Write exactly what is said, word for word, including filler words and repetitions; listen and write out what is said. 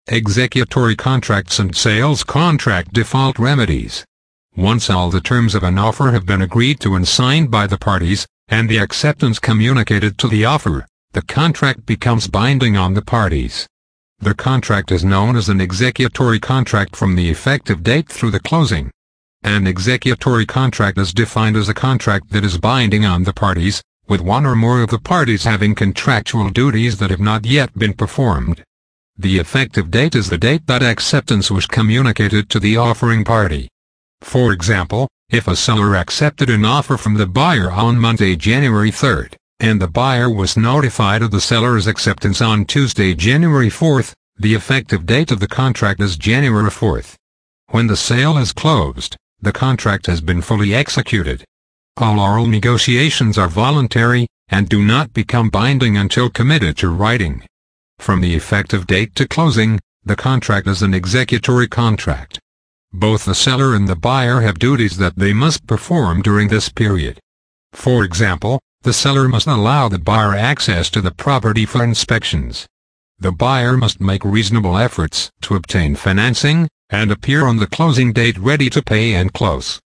Executory contracts and sales contract default remedies. Once all the terms of an offer have been agreed to and signed by the parties, and the acceptance communicated to the offer, the contract becomes binding on the parties. The contract is known as an executory contract from the effective date through the closing. An executory contract is defined as a contract that is binding on the parties, with one or more of the parties having contractual duties that have not yet been performed. The effective date is the date that acceptance was communicated to the offering party. For example, if a seller accepted an offer from the buyer on Monday, January third, and the buyer was notified of the seller's acceptance on Tuesday, January fourth, the effective date of the contract is January fourth. When the sale is closed, the contract has been fully executed. All oral negotiations are voluntary, and do not become binding until committed to writing. From the effective date to closing, the contract is an executory contract. Both the seller and the buyer have duties that they must perform during this period. For example, the seller must allow the buyer access to the property for inspections. The buyer must make reasonable efforts to obtain financing, and appear on the closing date ready to pay and close.